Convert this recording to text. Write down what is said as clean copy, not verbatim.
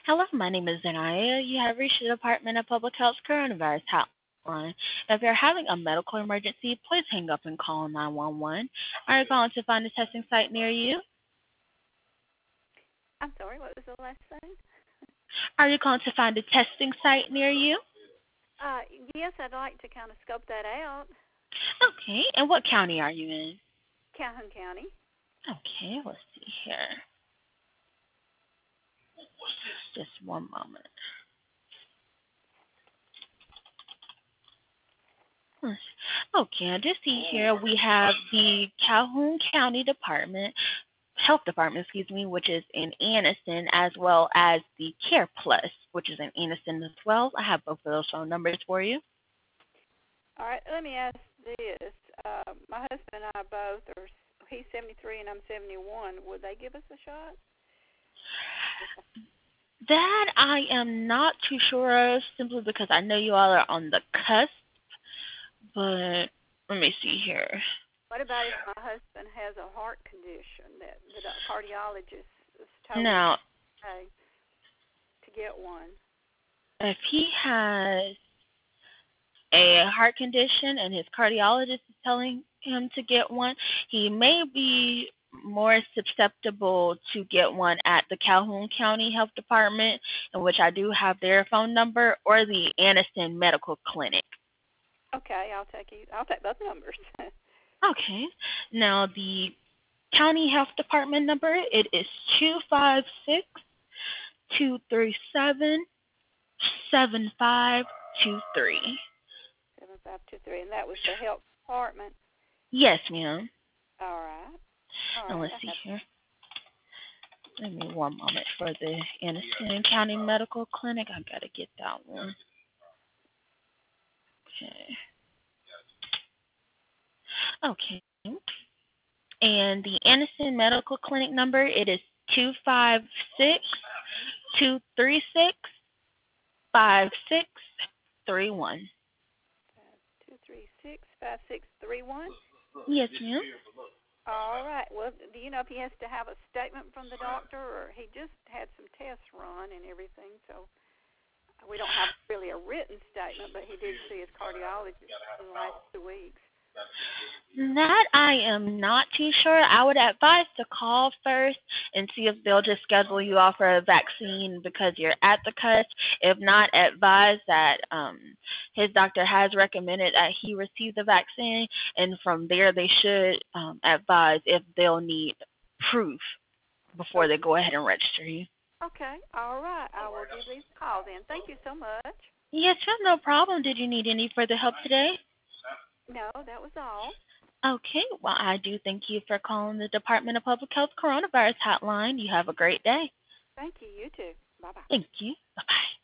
Hello, my name is Zanaya. You have reached the Department of Public Health's coronavirus hotline. If you're having a medical emergency, please hang up and call 911. Are you calling to find a testing site near you? I'm sorry, what was the last thing? Are you calling to find a testing site near you? Uh, yes, I'd like to kind of scope that out. Okay, and what county are you in? Calhoun County. Okay, let's see here. Just one moment. Okay, I just see here we have the Calhoun County Health Department, which is in Anniston, as well as the Care Plus, which is in Anniston as well. I have both of those phone numbers for you. All right, let me ask this. My husband and I both are, he's 73 and I'm 71. Would they give us a shot? That I am not too sure of, simply because I know you all are on the cusp, but let me see here. What about if my husband has a heart condition that the cardiologist is told Now, him to get one? if he has a heart condition and his cardiologist is telling him to get one, he may be more susceptible to get one at the Calhoun County Health Department, in which I do have their phone number, or the Anniston Medical Clinic. Okay, I'll take both numbers. Okay. Now the county health department number, it is 256-237-7523. 7523, and that was the health department. Yes, ma'am. All right. Now let's see here. Give me one moment for the Anniston County Medical Clinic. I gotta get that one. Okay. And the Anniston Medical Clinic number, it is 256-236-5631. 236-5631. Yes, ma'am. All right. Well, do you know if he has to have a statement from the doctor, or he just had some tests run and everything, so we don't have really a written statement, but he did see his cardiologist in the last 2 weeks. That I am not too sure. I would advise to call first and see if they'll just schedule you off for a vaccine because you're at the cusp. If not, advise that his doctor has recommended that he receive the vaccine, and from there they should advise if they'll need proof before they go ahead and register you. Okay. All right. I will give these a call then. Thank you so much. Yes, ma'am, no problem. Did you need any further help today? No, that was all. Okay, well, I do thank you for calling the Department of Public Health Coronavirus Hotline. You have a great day. Thank you. You too. Bye-bye. Thank you. Bye-bye.